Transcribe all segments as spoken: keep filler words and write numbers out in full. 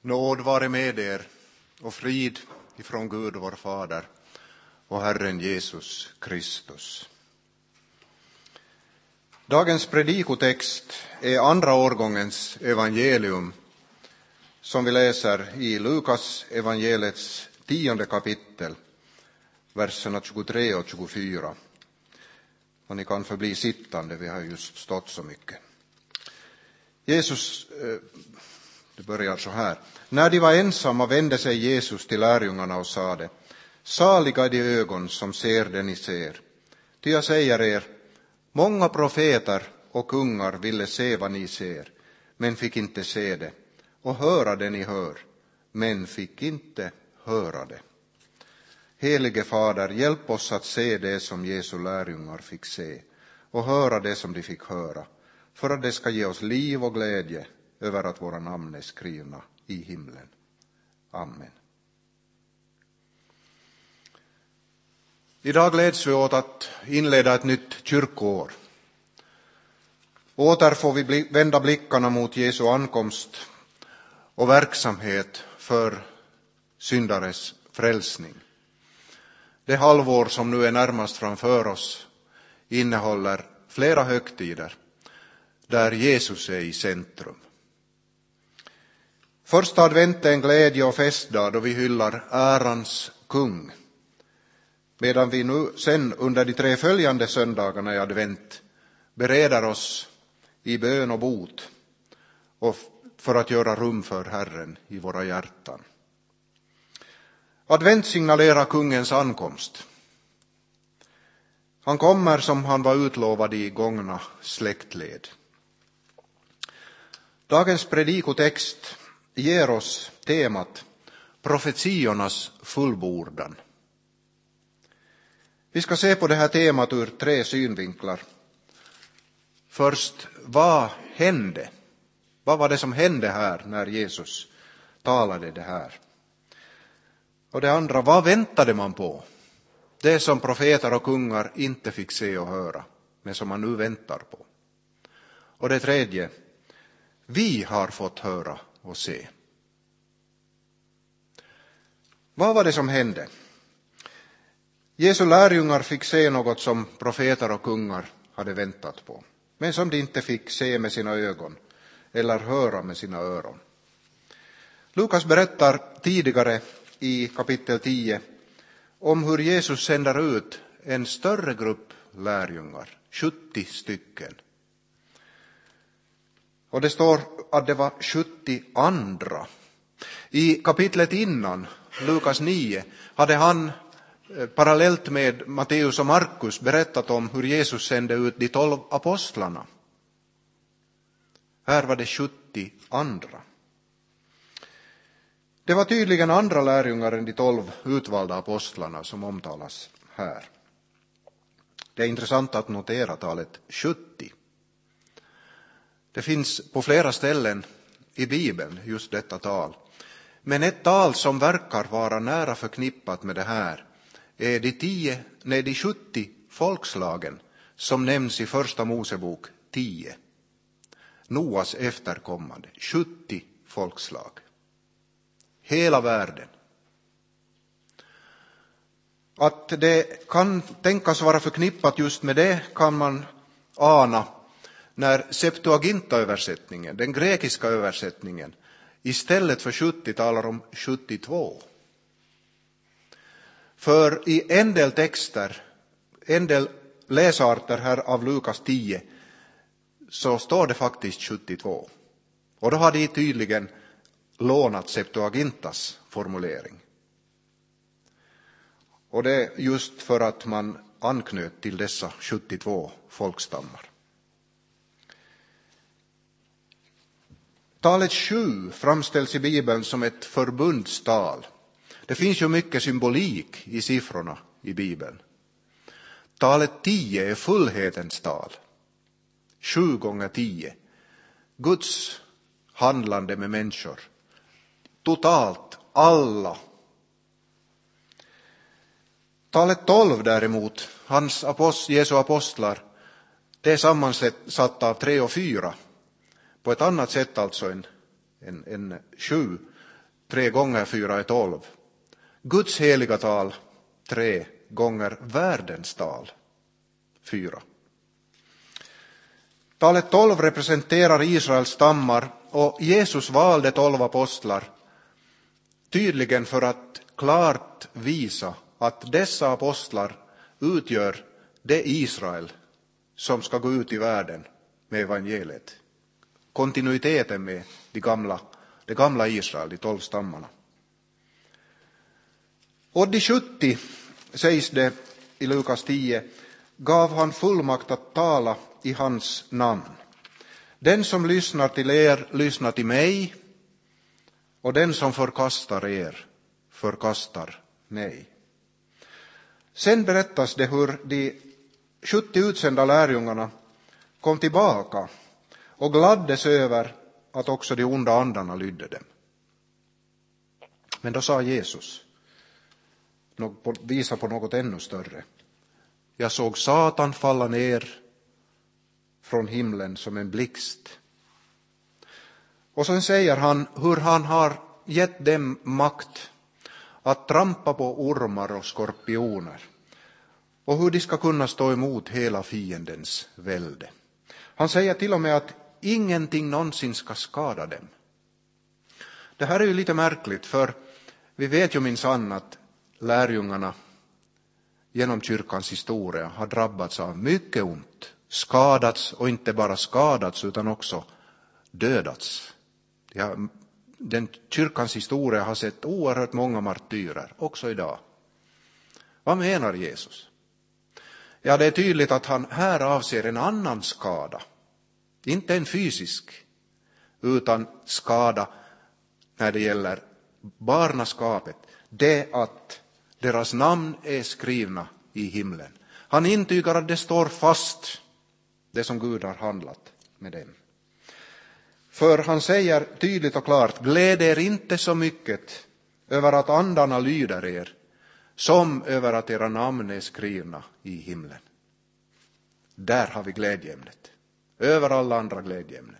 Nåd vare med er och frid ifrån Gud vår Fader och Herren Jesus Kristus. Dagens predikotext är andra årgångens evangelium som vi läser i Lukas evangeliets tionde kapitel, verserna tjugotre och tjugofyra. Och ni kan förbli sittande, vi har just stått så mycket. Jesus, det börjar så här. När de var ensamma vände sig Jesus till lärjungarna och sade: Saliga de ögon som ser det ni ser. Ty jag säger er, många profeter och kungar ville se vad ni ser, men fick inte se det, och höra det ni hör, men fick inte höra det. Helige Fader, hjälp oss att se det som Jesu lärjungar fick se, och höra det som de fick höra, för att det ska ge oss liv och glädje över att våra namn är skrivna i himlen. Amen. Idag gläds vi åt att inleda ett nytt kyrkoår. Åter får vi bli, vända blickarna mot Jesu ankomst och verksamhet för syndares frälsning. Det halvår som nu är närmast framför oss innehåller flera högtider där Jesus är i centrum. Första advent är en glädje och festdag då vi hyllar ärans kung, medan vi nu sen under de tre följande söndagarna i advent bereder oss i bön och bot och för att göra rum för Herren i våra hjärtan. Advent signalerar kungens ankomst. Han kommer som han var utlovad i gångna släktled. Dagens predikotext ger oss temat profetiornas fullbordan. Vi ska se på det här temat ur tre synvinklar. Först, vad hände? Vad var det som hände här när Jesus talade det här? Och det andra, vad väntade man på? Det som profeter och kungar inte fick se och höra, men som man nu väntar på. Och det tredje, vi har fått höra och se. Vad var det som hände? Jesu lärjungar fick se något som profeter och kungar hade väntat på, men som de inte fick se med sina ögon eller höra med sina öron. Lukas berättar tidigare i kapitel tio om hur Jesus sänder ut en större grupp lärjungar, sjuttio stycken. Och det står att det var sjuttio andra. I kapitlet innan, Lukas nio, hade han parallellt med Matteus och Markus berättat om hur Jesus sände ut de tolv apostlarna. Här var det sjuttio andra. Det var tydligen andra lärjungar än de tolv utvalda apostlarna som omtalas här. Det är intressant att notera talet sjuttio. Det finns på flera ställen i Bibeln just detta tal. Men ett tal som verkar vara nära förknippat med det här är de, tio, nej, de sjuttio folkslagen som nämns i första Mosebok tio. Noas efterkommande, sjuttio folkslag. Hela världen. Att det kan tänkas vara förknippat just med det kan man ana när Septuaginta-översättningen, den grekiska översättningen, istället för sjuttio talar om sjuttiotvå. För i en del texter, en del läsarter här av Lukas tio, så står det faktiskt sjuttiotvå. Och då har de tydligen lånat Septuagintas formulering. Och det är just för att man anknöt till dessa sjuttiotvå folkstammar. Talet sju framställs i Bibeln som ett förbundstal. Det finns ju mycket symbolik i siffrorna i Bibeln. Talet tio är fullhetens tal. Sju gånger tio. Guds handlande med människor. Totalt, alla. Talet tolv däremot, hans apost, Jesu apostlar, det är sammansatt av tre och fyra. På ett annat sätt alltså än, än, än sju. tre gånger fyra är tolv. Guds heliga tal, tre gånger världens tal, fyra. Talet tolv representerar Israels stammar och Jesus valde tolv apostlar tydligen för att klart visa att dessa apostlar utgör det Israel som ska gå ut i världen med evangeliet. Kontinuiteten med de gamla, det gamla Israel, de tolv stammarna. Och de sjuttio, sägs det i Lukas tio, gav han fullmakt att tala i hans namn. Den som lyssnar till er lyssnar till mig, och den som förkastar er förkastar mig. Sen berättas det hur de sjuttio utsända lärjungarna kom tillbaka och gladdes över att också de onda andarna lydde dem. Men då sa Jesus, visa på något ännu större. Jag såg Satan falla ner från himlen som en blixt. Och sen säger han hur han har gett dem makt att trampa på ormar och skorpioner och hur de ska kunna stå emot hela fiendens välde. Han säger till och med att ingenting någonsin ska skada dem. Det här är ju lite märkligt, för vi vet ju minsann att lärjungarna genom kyrkans historia har drabbats av mycket ont, skadats, och inte bara skadats utan också dödats. Ja, den kyrkans historia har sett oerhört många martyrer, också idag. Vad menar Jesus? Ja, det är tydligt att han här avser en annan skada. Inte en fysisk, utan skada när det gäller barnaskapet. Det att deras namn är skrivna i himlen. Han intygar att det står fast, det som Gud har handlat med dem. För han säger tydligt och klart, gläd er inte så mycket över att andarna lyder er, som över att era namn är skrivna i himlen. Där har vi glädjeämnet, över alla andra glädjeämnen.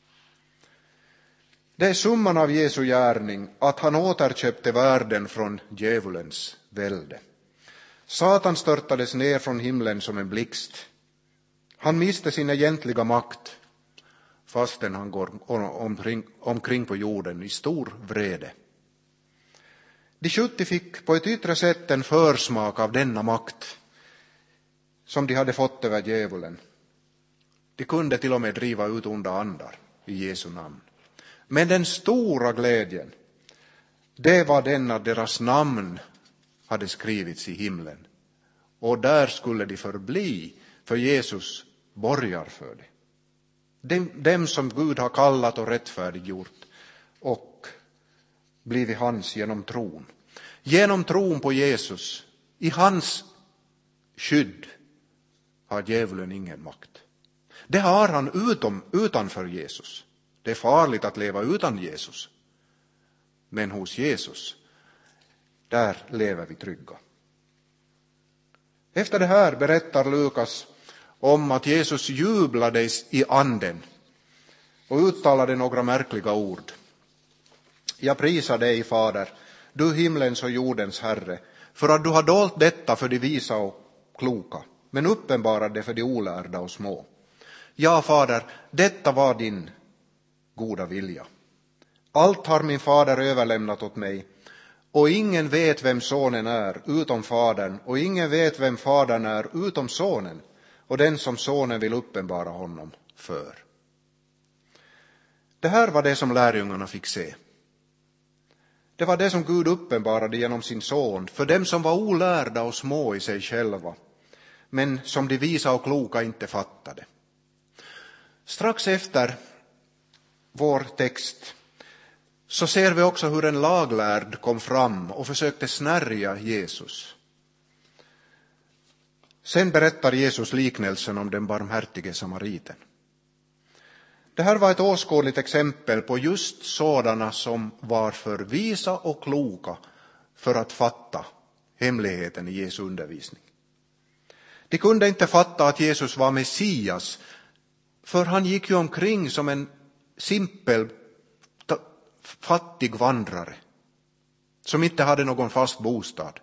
Det är summan av Jesu gärning att han återköpte världen från djävulens välde. Satan störtades ner från himlen som en blixt. Han miste sin egentliga makt, fastän han går omkring, omkring på jorden i stor vrede. De sjuttio fick på ett yttre sätt en försmak av denna makt som de hade fått över djävulen. De kunde till och med driva ut onda andar i Jesu namn. Men den stora glädjen, det var den att deras namn hade skrivits i himlen. Och där skulle de förbli, för Jesus borgar för det. Dem, dem som Gud har kallat och rättfärdiggjort och blivit hans genom tron. Genom tron på Jesus, i hans skydd, har djävulen ingen makt. Det har han utom, utanför Jesus. Det är farligt att leva utan Jesus. Men hos Jesus, där lever vi trygga. Efter det här berättar Lukas om att Jesus jublade i anden och uttalade några märkliga ord. Jag prisar dig, Fader, du himlens och jordens Herre, för att du har dolt detta för de visa och kloka, men uppenbarade det för de olärda och små. Ja, Fader, detta var din goda vilja. Allt har min fader överlämnat åt mig, och ingen vet vem sonen är utom fadern, och ingen vet vem fadern är utom sonen, och den som sonen vill uppenbara honom för. Det här var det som lärjungarna fick se. Det var det som Gud uppenbarade genom sin son för dem som var olärda och små i sig själva, men som de visa och kloka inte fattade. Strax efter vår text så ser vi också hur en laglärd kom fram och försökte snärja Jesus. Sen berättar Jesus liknelsen om den barmhärtige samariten. Det här var ett åskådligt exempel på just sådana som var för visa och kloka för att fatta hemligheten i Jesu undervisning. De kunde inte fatta att Jesus var Messias, för han gick ju omkring som en simpel, fattig vandrare som inte hade någon fast bostad.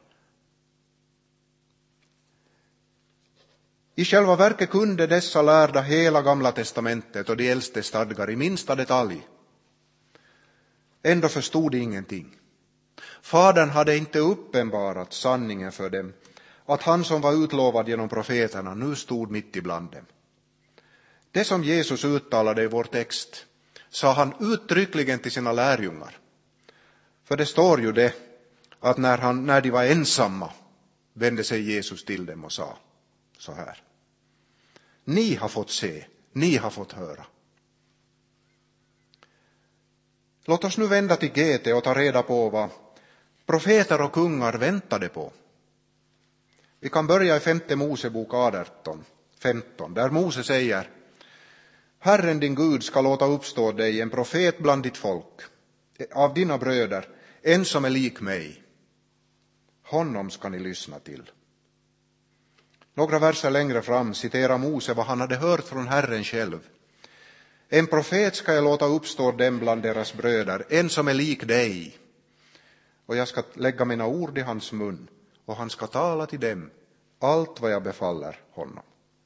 I själva verket kunde dessa lärda hela Gamla testamentet och de äldste stadgar i minsta detalj. Ändå förstod de ingenting. Fadern hade inte uppenbarat sanningen för dem, att han som var utlovad genom profeterna nu stod mitt ibland dem. Det som Jesus uttalade i vår text sa han uttryckligen till sina lärjungar. För det står ju det att när, han, när de var ensamma vände sig Jesus till dem och sa så här. Ni har fått se, ni har fått höra. Låt oss nu vända till G T och ta reda på vad profeter och kungar väntade på. Vi kan börja i femte Mosebok arton femton, där Mose säger: Herren din Gud ska låta uppstå dig en profet bland ditt folk, av dina bröder, en som är lik mig. Honom ska ni lyssna till. Några verser längre fram citerar Mose vad han hade hört från Herren själv. En profet ska jag låta uppstå dem bland deras bröder, en som är lik dig. Och jag ska lägga mina ord i hans mun, och han ska tala till dem allt vad jag befaller honom.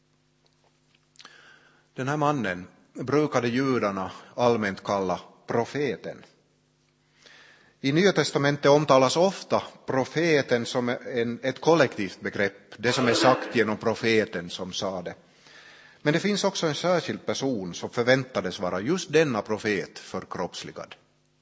Den här mannen brukade judarna allmänt kalla profeten. I Nya testamentet omtalas ofta profeten som en, ett kollektivt begrepp, det som är sagt genom profeten som sa det. Men det finns också en särskild person som förväntades vara just denna profet förkroppsligad.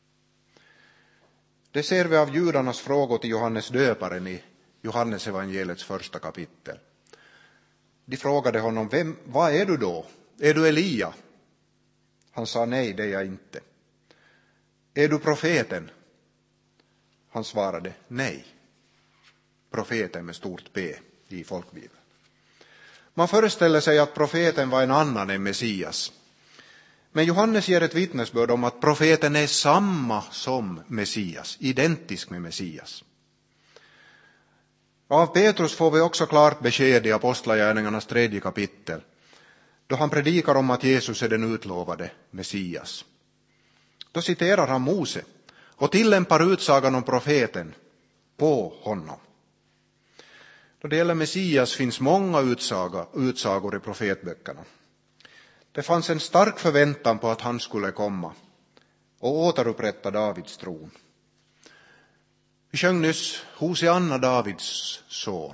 Det ser vi av judarnas frågor till Johannes döparen i Johannes evangeliets första kapitel. De frågade honom, Vem, vad är du då? Är du Elia? Han sa, nej, det är jag inte. Är du profeten? Han svarade, nej. Profeten med stort P i folkbibeln. Man föreställer sig att profeten var en annan än Messias. Men Johannes ger ett vittnesbörd om att profeten är samma som Messias, identisk med Messias. Av Petrus får vi också klart besked i Apostlagärningarnas tredje kapitel, då han predikar om att Jesus är den utlovade Messias. Då citerar han Mose och tillämpar utsagan om profeten på honom. Då det gäller Messias finns många utsaga, utsagor i profetböckerna. Det fanns en stark förväntan på att han skulle komma och återupprätta Davids tron. Vi sjöng nyss Hosianna, Davids son.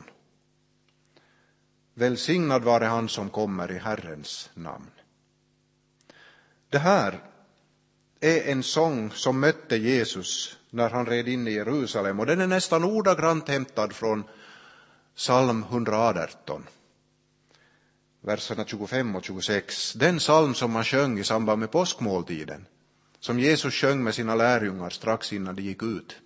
Välsignad vare han som kommer i Herrens namn. Det här är en sång som mötte Jesus när han red in i Jerusalem, och den är nästan ordagrant hämtad från psalm hundraarton, verserna tjugofem och tjugosex. Den psalm som man sjöng i samband med påskmåltiden, som Jesus sjöng med sina lärjungar strax innan de gick ut.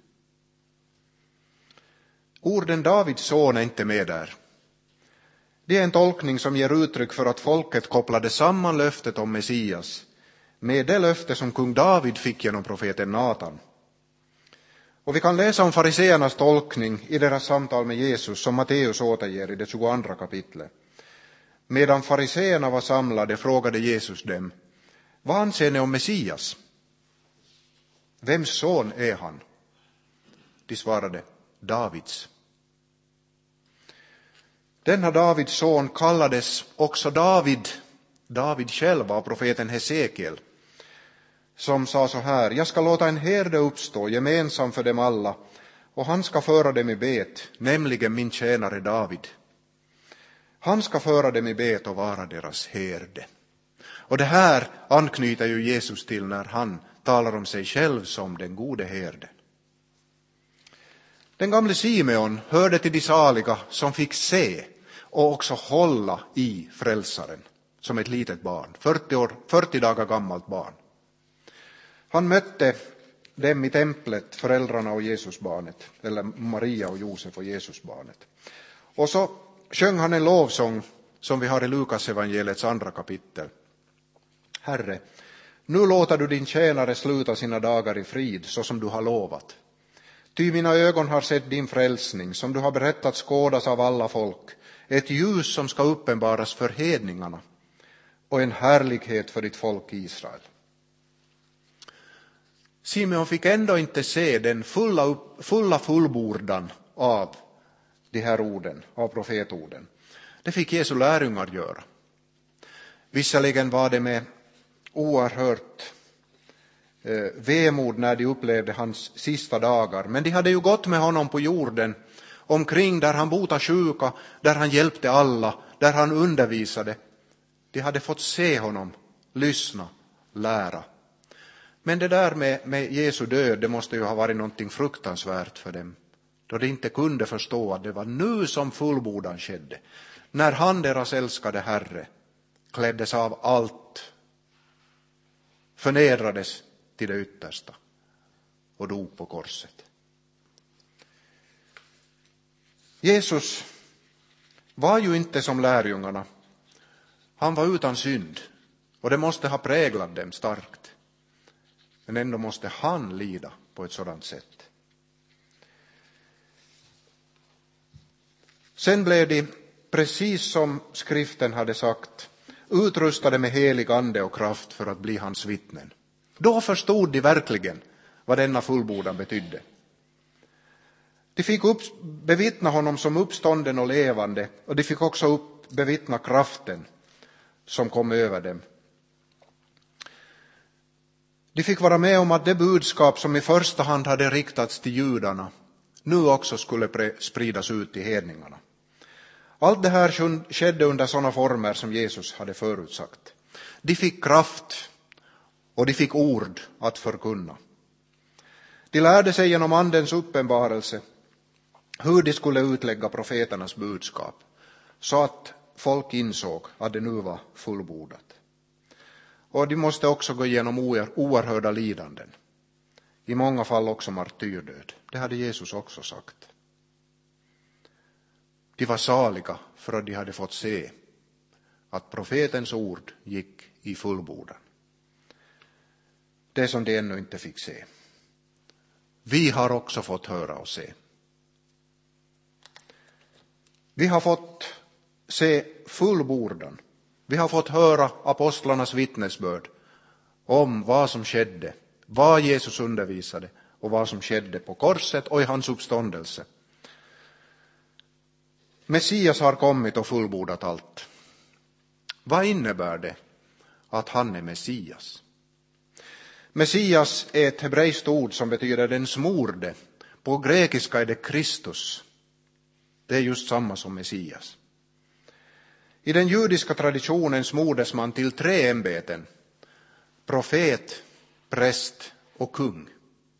Orden Davids son är inte med där. Det är en tolkning som ger uttryck för att folket kopplade samman löftet om Messias med det löfte som kung David fick genom profeten Natan. Och vi kan läsa om fariseernas tolkning i deras samtal med Jesus som Matteus återger i det tjugoandra kapitlet. Medan fariseerna var samlade frågade Jesus dem, vad anser ni om Messias? Vems son är han? De svarade, Davids. Denna Davids son kallades också David, David själv av profeten Hesekiel, som sa så här, jag ska låta en herde uppstå gemensam för dem alla, och han ska föra dem i bet, nämligen min tjänare David. Han ska föra dem i bet och vara deras herde. Och det här anknyter ju Jesus till när han talar om sig själv som den gode herden. Den gamle Simeon hörde till de saliga som fick se och också hålla i frälsaren som ett litet barn, fyrtio, år, fyrtio dagar gammalt barn. Han mötte dem i templet, föräldrarna och Jesusbarnet, eller Maria och Josef och Jesusbarnet. Och så sjöng han en lovsång som vi har i Lukas evangeliets andra kapitel. Herre, nu låter du din tjänare sluta sina dagar i frid så som du har lovat. Ty mina ögon har sett din frälsning som du har berättat skådas av alla folk, ett ljus som ska uppenbaras för hedningarna och en härlighet för ditt folk Israel. Simeon fick ändå inte se den fulla, upp, fulla fullbordan av de här orden, av profetorden. Det fick Jesu lärjungar göra. Visserligen var det med oerhört eh, vemod när de upplevde hans sista dagar, men de hade ju gått med honom på jorden omkring där han botade sjuka, där han hjälpte alla, där han undervisade. De hade fått se honom, lyssna, lära. Men det där med, med Jesu död, det måste ju ha varit någonting fruktansvärt för dem, då de inte kunde förstå att det var nu som fullbordan skedde. När han, deras älskade Herre, kläddes av allt, förnedrades till det yttersta och dog på korset. Jesus var ju inte som lärjungarna. Han var utan synd och det måste ha präglat dem starkt. Men ändå måste han lida på ett sådant sätt. Sen blev de, precis som skriften hade sagt, utrustade med helig ande och kraft för att bli hans vittnen. Då förstod de verkligen vad denna fullbordan betydde. De fick upp, bevittna honom som uppstånden och levande, och de fick också upp, bevittna kraften som kom över dem. De fick vara med om att det budskap som i första hand hade riktats till judarna nu också skulle spridas ut till hedningarna. Allt det här skedde under sådana former som Jesus hade förutsagt. De fick kraft och de fick ord att förkunna. De lärde sig genom andens uppenbarelse hur de skulle utlägga profeternas budskap, så att folk insåg att det nu var fullbordat. Och de måste också gå igenom oerhörda lidanden. I många fall också martyrdöd. Det hade Jesus också sagt. De var saliga för att de hade fått se att profetens ord gick i fullbordan. Det som de ännu inte fick se. Vi har också fått höra och se. Vi har fått se fullbordan. Vi har fått höra apostlarnas vittnesbörd om vad som skedde, vad Jesus undervisade och vad som skedde på korset och i hans uppståndelse. Messias har kommit och fullbordat allt. Vad innebär det att han är Messias? Messias är ett hebreiskt ord som betyder den smorde. På grekiska är det Kristus. Det är just samma som Messias. I den judiska traditionen smordes man till tre ämbeten: profet, präst och kung.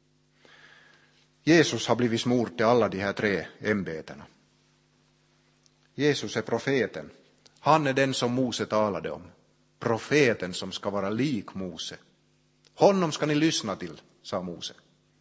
Jesus har blivit smord till alla de här tre ämbetena. Jesus är profeten. Han är den som Mose talade om. Profeten som ska vara lik Mose. Honom ska ni lyssna till, sa Mose.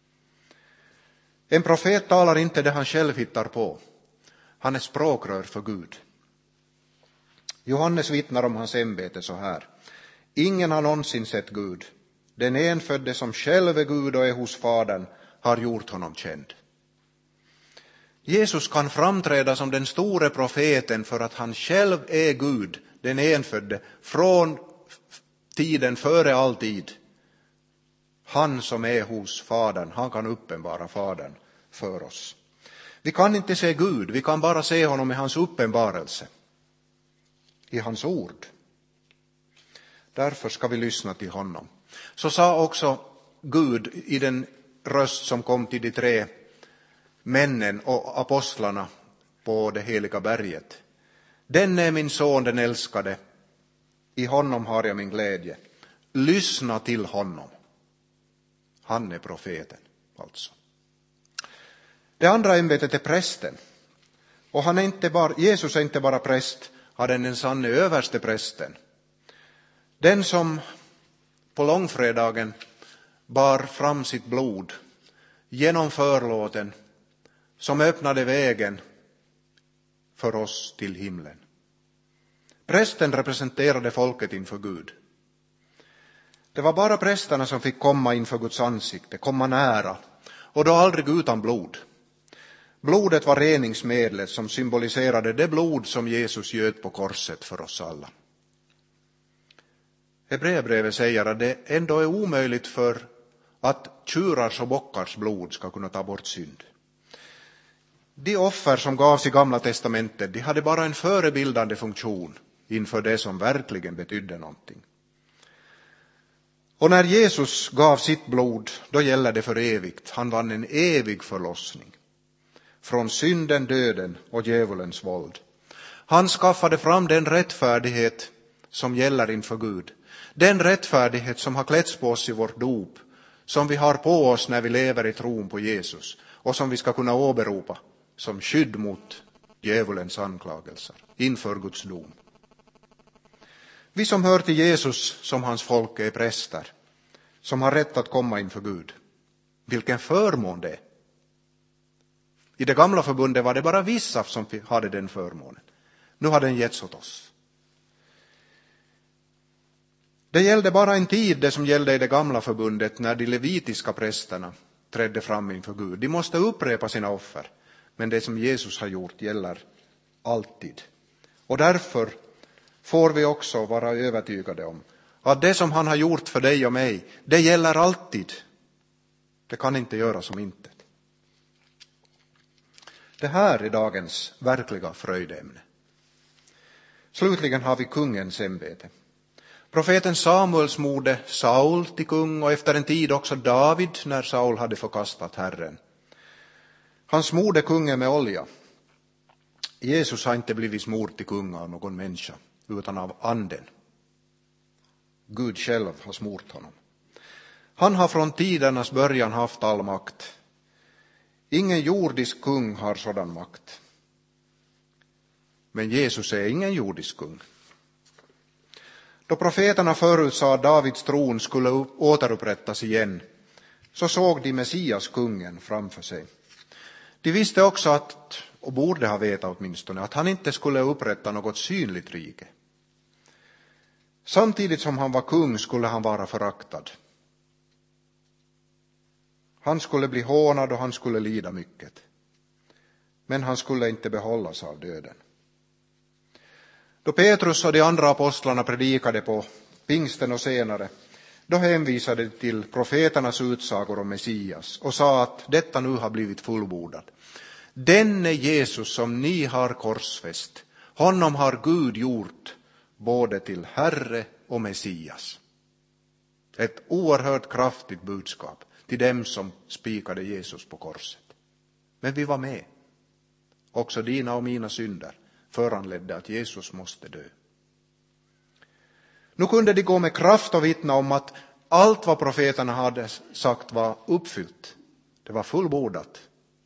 En profet talar inte det han själv hittar på. Han är språkrör för Gud. Johannes vittnar om hans ämbete så här: ingen har någonsin sett Gud. Den enfödde som själv är Gud och är hos Fadern har gjort honom känd. Jesus kan framträda som den store profeten för att han själv är Gud, den enfödde, från tiden före all tid. Han som är hos Fadern, han kan uppenbara Fadern för oss. Vi kan inte se Gud, vi kan bara se honom i hans uppenbarelse, i hans ord. Därför ska vi lyssna till honom. Så sa också Gud i den röst som kom till de tre männen och apostlarna på det heliga berget: den är min son, den älskade, i honom har jag min glädje. Lyssna till honom. Han är profeten alltså. Det andra ämbetet är prästen. Och han är inte bara, Jesus är inte bara präst, han är den sanne överste prästen. Den som på långfredagen bar fram sitt blod genom förlåten, som öppnade vägen för oss till himlen. Prästen representerade folket inför Gud. Det var bara prästerna som fick komma inför Guds ansikte, komma nära, och då aldrig utan blod. Blodet var reningsmedlet som symboliserade det blod som Jesus göt på korset för oss alla. Hebreerbrevet säger att det ändå är omöjligt för att tjurars och bockars blod ska kunna ta bort synd. De offer som gavs i Gamla testamentet, de hade bara en förebildande funktion inför det som verkligen betydde någonting. Och när Jesus gav sitt blod, då gäller det för evigt. Han vann en evig förlossning från synden, döden och djävulens våld. Han skaffade fram den rättfärdighet som gäller inför Gud. Den rättfärdighet som har klätts på oss i vårt dop, som vi har på oss när vi lever i tron på Jesus och som vi ska kunna åberopa som skydd mot djävulens anklagelser inför Guds dom. Vi som hör till Jesus som hans folk är präster, som har rätt att komma inför Gud. Vilken förmån det är. I det gamla förbundet var det bara vissa som hade den förmånen. Nu har den getts åt oss. Det gällde bara en tid, det som gällde i det gamla förbundet, när de levitiska prästerna trädde fram inför Gud. De måste upprepa sina offer, men det som Jesus har gjort gäller alltid. Och därför får vi också vara övertygade om att det som han har gjort för dig och mig, det gäller alltid. Det kan inte göra som intet. Det här är dagens verkliga fröjdämne. Slutligen har vi kungens ämbete. Profeten Samuel smorde Saul till kung och efter en tid också David när Saul hade förkastat Herren. Han smorde kungen med olja. Jesus har inte blivit smord till kung av någon människa utan av anden. Gud själv har smort honom. Han har från tidernas början haft all makt. Ingen jordisk kung har sådan makt. Men Jesus är ingen jordisk kung. Då profeterna förutsade att Davids tron skulle återupprättas igen, så såg de Messias, kungen, framför sig. De visste också att, och borde ha vetat åtminstone, att han inte skulle upprätta något synligt rike. Samtidigt som han var kung skulle han vara föraktad. Han skulle bli hånad och han skulle lida mycket. Men han skulle inte behållas av döden. Då Petrus och de andra apostlarna predikade på pingsten och senare, då hänvisade de till profeternas utsagor om Messias och sa att detta nu har blivit fullbordat. Denne Jesus som ni har korsfäst, honom har Gud gjort både till Herre och Messias. Ett oerhört kraftigt budskap till dem som spikade Jesus på korset. Men vi var med. Också dina och mina synder föranledde att Jesus måste dö. Nu kunde de gå med kraft och vittna om att allt vad profeterna hade sagt var uppfyllt. Det var fullbordat.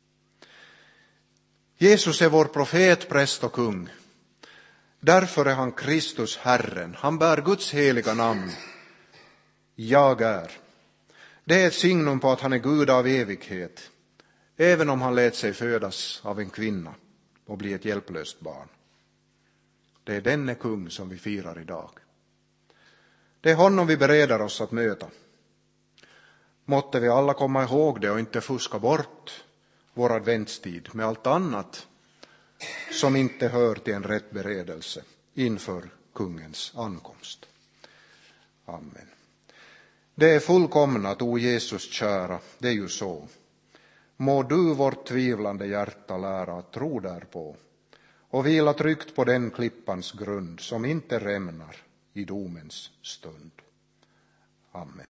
Jesus är vår profet, präst och kung. Därför är han Kristus Herren. Han bär Guds heliga namn. Jag är. Det är ett signum på att han är Gud av evighet, även om han lät sig födas av en kvinna och bli ett hjälplöst barn. Det är denne kung som vi firar idag. Det är honom vi bereder oss att möta. Måtte vi alla komma ihåg det och inte fuska bort vår adventstid med allt annat som inte hör till en rätt beredelse inför kungens ankomst. Amen. Det är fullkomnat, o Jesus kära, det är ju så. Må du vårt tvivlande hjärta lära att tro därpå och vila tryggt på den klippans grund som inte rämnar i domens stund. Amen.